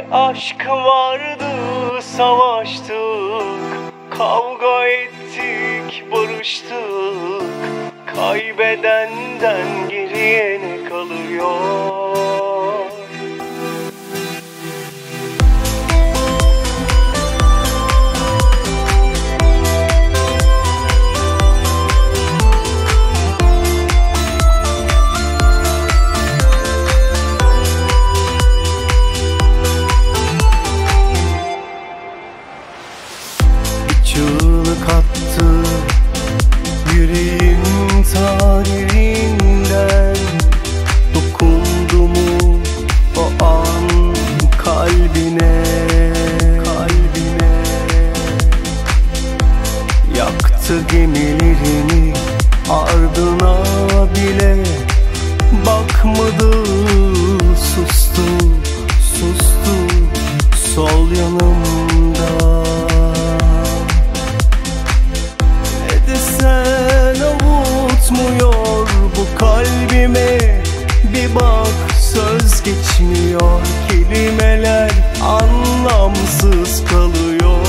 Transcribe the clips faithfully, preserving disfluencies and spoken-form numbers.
aşk vardı, savaştık, kavga ettik, barıştık. Kaybedenden geriye ne kalıyor? Çığlık attı yüreğim tarihinden. Dokundu mu o an kalbine, kalbine. Yaktı gemilerini, ardına bile bakmadı. Sustu, sustu sol yanımda. Sen avutmuyor bu kalbime, bir bak söz geçmiyor, kelimeler anlamsız kalıyor.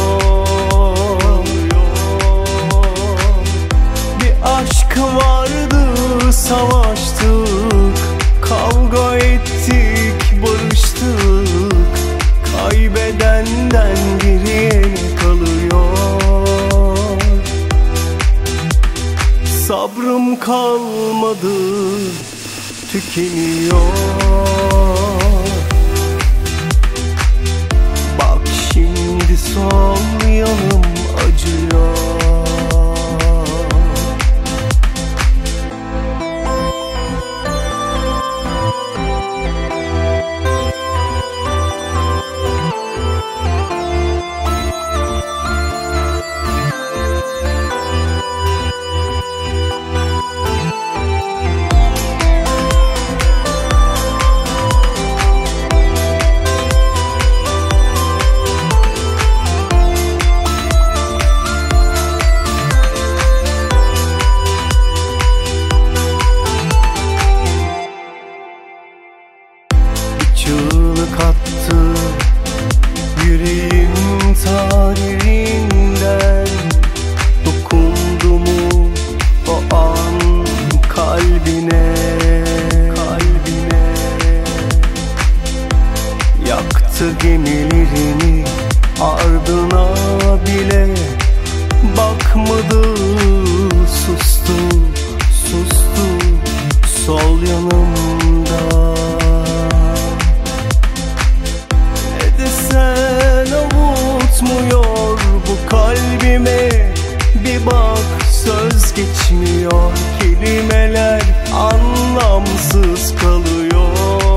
Bir aşk vardı, savaştık, kavga ettik, barıştık. Kaybedenden geriye ne kalıyor? Sabrım kalmadı, tükeniyor. Bak şimdi sol yanım acıyor. Çığlık attı yüreğim tarihinden. Dokundu mu o an kalbine, kalbine. Yaktı gemilerini, ardına bile bakmadı. Sustu, sustu sol yanımda. Sen avutmuyor bu kalbime, bir bak söz geçmiyor, kelimeler anlamsız kalıyor.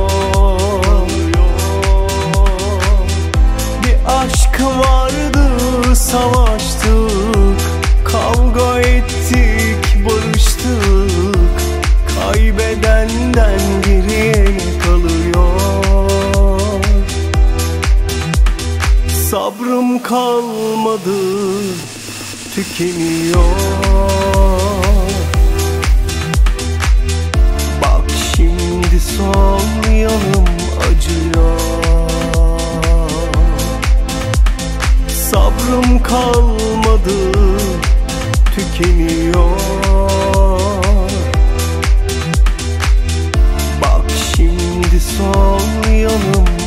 Bir aşk vardı, savaştık, kavga ettik, barıştık. Kaybedenden geriye ne kalıyor? Sabrım kalmadı, tükeniyor. Bak şimdi sol yanım acıyor. Sabrım kalmadı, tükeniyor. Bak şimdi sol yanım